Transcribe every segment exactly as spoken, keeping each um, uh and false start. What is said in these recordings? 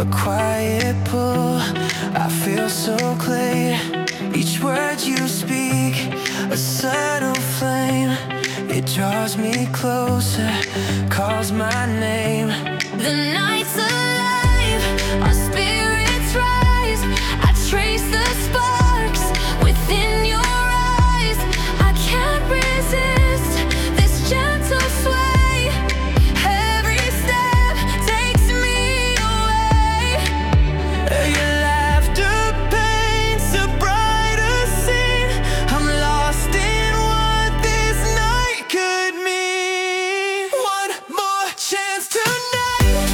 a quiet pull. I feel so clear. Each word you speak, a subtle flame. It draws me closer, calls my name. The night's alive, our spirits rise. I trace the sparks within your eyes. I can't resist this gentle sway. Every step takes me away. Your laughter paints a brighter scene. I'm lost in what this night could mean. One more chance tonight.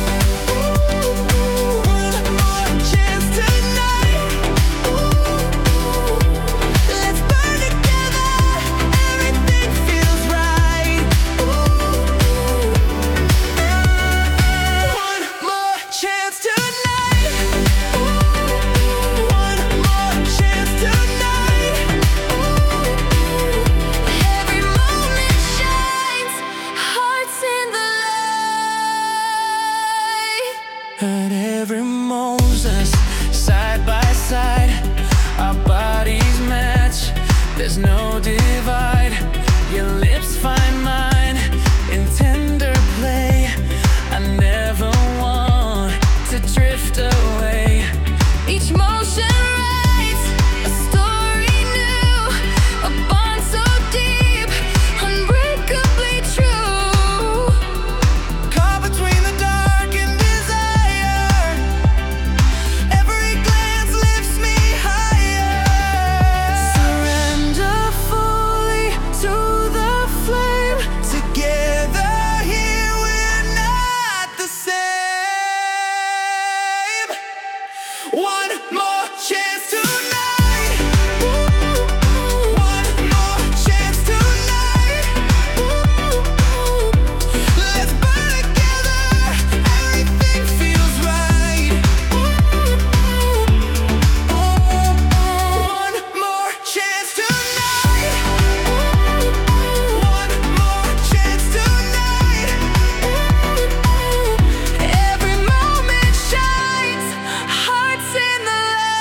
One more chance tonight. Let's burn together. Everything feels right. One more chance tonight. One more chance tonight. Every moment shines, hearts in the light. And every moves us side by side. Our bodies match, there's no divide. Your lips find mine in tender play. I never want to drift away. Each motion writes a story new, a bond so deep, unbreakably true. Caught between the dark and desire. Every glance lifts me higher. Surrender fully to the flame. Together here we're not the same. One more chance tonight. One more chance tonight. Let's burn together. Everything feels right. One more chance tonight. One more chance tonight. Every moment shines, hearts in the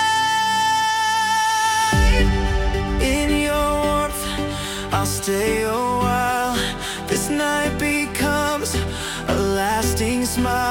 light. In your warmth, I'll stay a while. This night becomes a lasting smile.